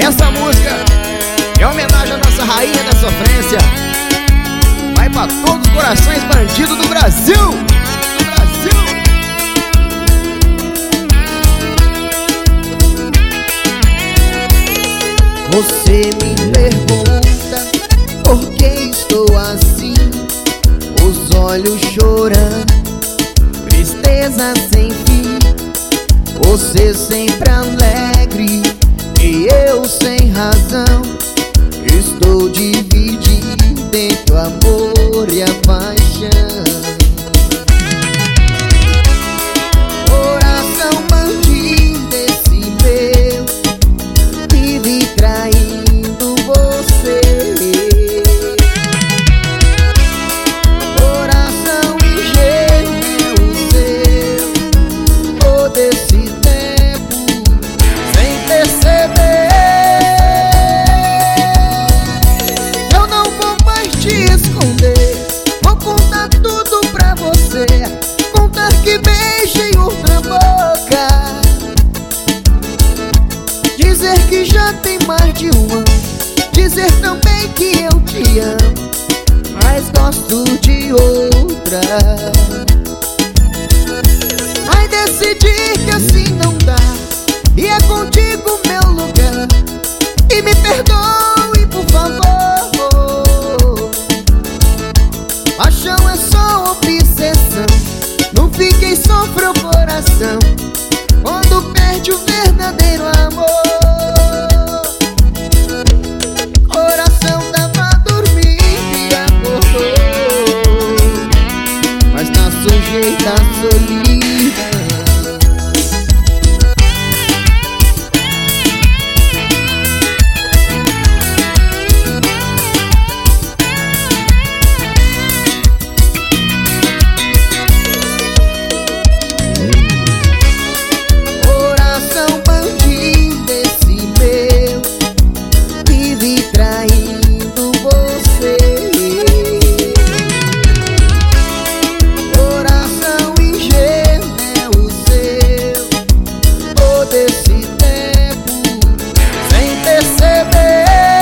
Essa música é homenagem à nossa rainha da sofrência. Vai pra todos os corações bandidos do Brasil. Você me pergunta por que estou assim, os olhos chorando, tristeza sem fim. Você sempre alegre e eu sem razão. Estou dividido entre o amor e a paixão. Coração bandido esse meu, vive traindo você. Coração ingênuo é o seu, todo esse tempo sem perceber. Eu não vou mais te esconder, vou contar tudo pra você. Contar que beijei outra boca, dizer que já tem mais de um ano, dizer também que eu te amo, mas gosto de outra. Mas decidi que assim não dá, e é contigo meu lugar. E me perdoe por favor, paixão é só obsessão, não fique e sofre o coração quando perde o verdadeiro amor. Coração tava dormindo e acordou, mas tá sujeito à solidão. Coração bandido esse meu, vive traindo você. Coração ingênuo é o seu, todo esse tempo sem perceber.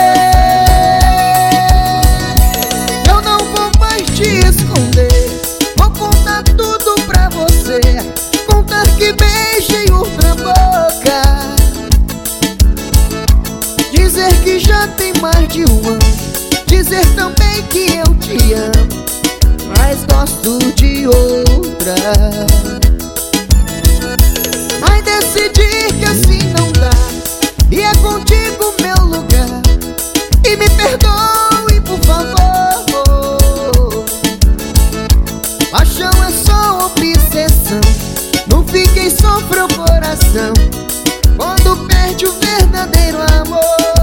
Eu não vou mais te esconder, vou contar tudo pra você. Contar que beijei outra boca, dizer que já tem mais de um ano, dizer também que eu te amo, mas gosto de outra. Mas decidi que assim não dá, e é contigo meu lugar. E me perdoe por favor, paixão é só obsessão, não fique e sofre o coração quando perde o verdadeiro amor.